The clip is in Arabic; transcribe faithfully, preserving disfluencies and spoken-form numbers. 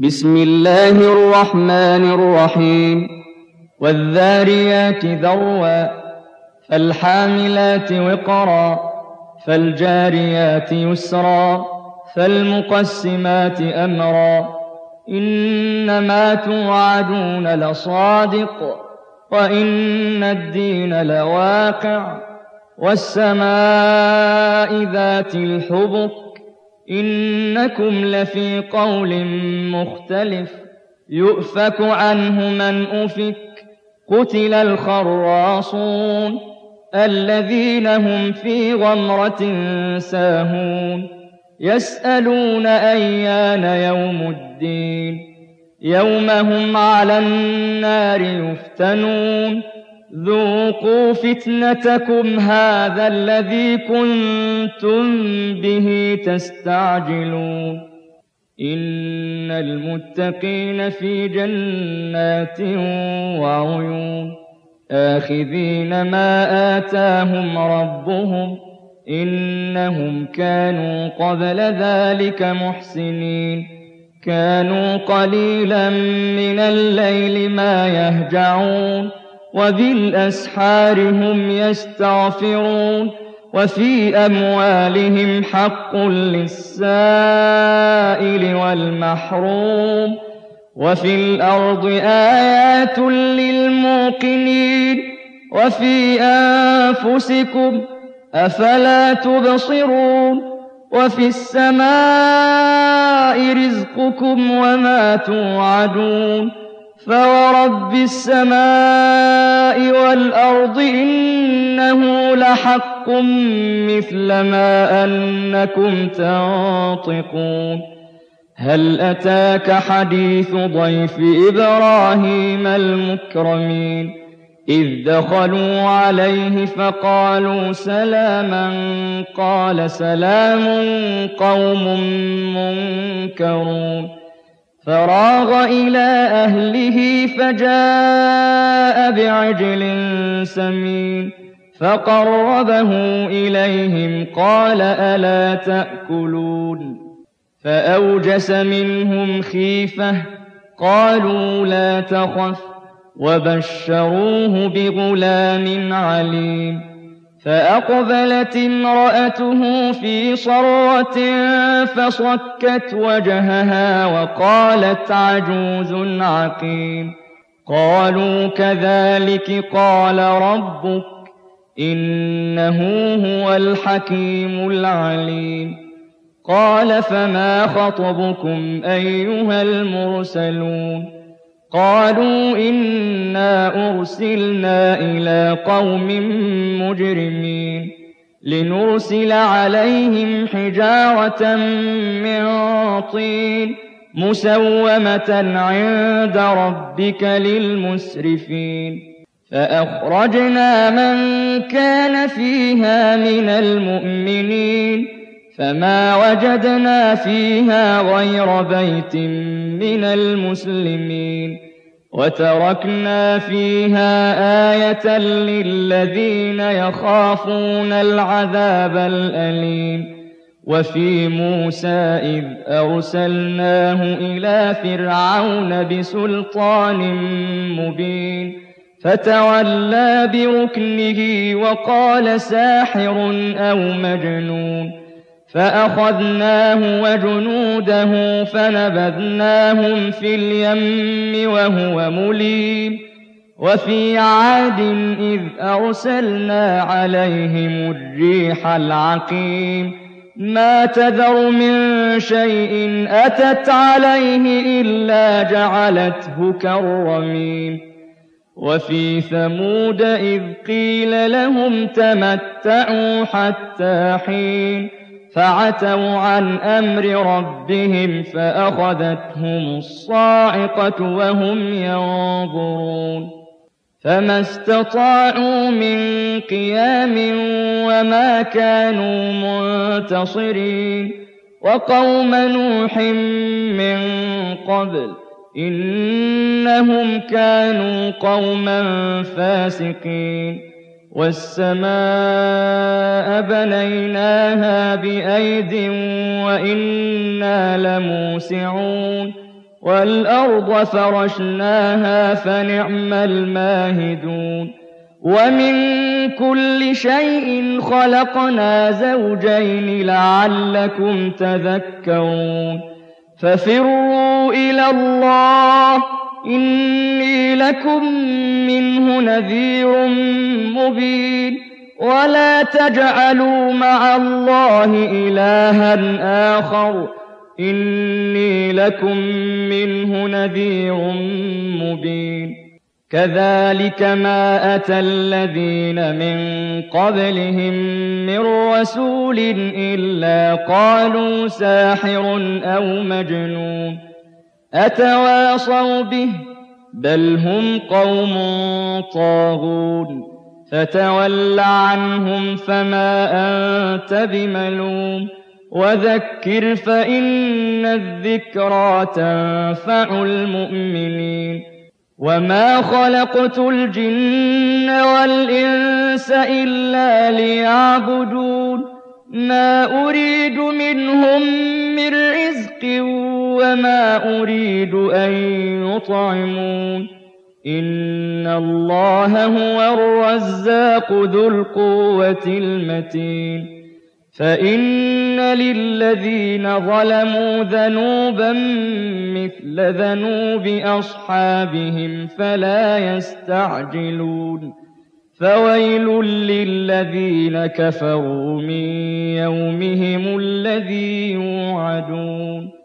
بسم الله الرحمن الرحيم والذاريات ذروا فالحاملات وقرا فالجاريات يسرا فالمقسمات أمرا إنما توعدون لصادق وإن الدين لواقع والسماء ذات الحبك إنكم لفي قول مختلف يؤفك عنه من أفك قتل الخراصون الذين هم في غمرة ساهون يسألون أيان يوم الدين يوم هم على النار يفتنون ذوقوا فتنتكم هذا الذي كنتم به تستعجلون إن المتقين في جنات وعيون آخذين ما آتاهم ربهم إنهم كانوا قبل ذلك محسنين كانوا قليلا من الليل ما يهجعون وبالأسحار هم يستغفرون وفي أموالهم حق للسائل والمحروم وفي الأرض آيات للموقنين وفي أنفسكم أفلا تبصرون وفي السماء رزقكم وما توعدون فورب السماء والأرض إنه لحق مثل ما أنكم تنطقون هل أتاك حديث ضيف إبراهيم المكرمين إذ دخلوا عليه فقالوا سلاما قال سلام قوم منكرون فراغ إلى أهله فجاء بعجل سمين فقربه إليهم قال ألا تأكلون فأوجس منهم خيفة قالوا لا تخف وبشروه بغلام عليم فأقبلت امرأته في صرة فصكت وجهها وقالت عجوز عقيم قالوا كذلك قال ربك إنه هو الحكيم العليم قال فما خطبكم أيها المرسلون قالوا إنا أرسلنا إلى قوم مجرمين لنرسل عليهم حجارة من طين مسومة عند ربك للمسرفين فأخرجنا من كان فيها من المؤمنين فما وجدنا فيها غير بيت من المسلمين وتركنا فيها آية للذين يخافون العذاب الأليم وفي موسى إذ أرسلناه إلى فرعون بسلطان مبين فتولى بركنه وقال ساحر أو مجنون فأخذناه وجنوده فنبذناهم في اليم وهو مليم وفي عاد إذ أرسلنا عليهم الريح العقيم ما تذر من شيء أتت عليه إلا جعلته كالرميم وفي ثمود إذ قيل لهم تمتعوا حتى حين فعتوا عن أمر ربهم فأخذتهم الصاعقة وهم ينظرون فما استطاعوا من قيام وما كانوا منتصرين وقوم نوح من قبل إنهم كانوا قوما فاسقين والسماء بنيناها بأيد وإنا لموسعون وَالْأَرْضَ فَرَشْنَاهَا فَنِعْمَ الْمَاهِدُونَ وَمِن كُلِّ شَيْءٍ خَلَقْنَا زَوْجَيْنِ لَعَلَّكُمْ تَذَكَّرُونَ فَفِرُّوا إِلَى اللَّهِ إِنِّي لَكُم مِّنْهُ نَذِيرٌ مُّبِينٌ وَلَا تَجْعَلُوا مَعَ اللَّهِ إِلَٰهًا آخَرَ إِنِّي لَكُم مِّنْهُ نَذِيرٌ مُّبِينٌ كَذَٰلِكَ مَا أَتَى الَّذِينَ مِن قَبْلِهِم مِّن رَّسُولٍ إِلَّا قَالُوا سَاحِرٌ أَوْ مَجْنُونٌ أَتَوَاصَوْا بِهِ ۚ بَلْ هُمْ قَوْمٌ طَاغُونَ فَتَوَلَّ عَنْهُمْ فَمَا أَنتَ بِمَلُومٍ وَذَكِّرْ فَإِنَّ الذِّكْرَىٰ تَنفَعُ الْمُؤْمِنِينَ وَمَا خَلَقْتُ الْجِنَّ وَالْإِنسَ إِلَّا لِيَعْبُدُونِ مَا أُرِيدُ مِنْهُم مِّن رِّزْقٍ وَمَا أُرِيدُ أَن يُطْعِمُونِ إِنَّ اللَّهَ هُوَ الرَّزَّاقُ ذُو الْقُوَّةِ الْمَتِينُ فَإِنَّ لِلَّذِينَ ظَلَمُوا ذَنُوبًا مِّثْلَ ذَنُوبِ أَصْحَابِهِمْ فَلَا يَسْتَعْجِلُونِ فَوَيْلٌ لِّلَّذِينَ كَفَرُوا مِن يَوْمِهِمُ الَّذِي يُوعَدُونَ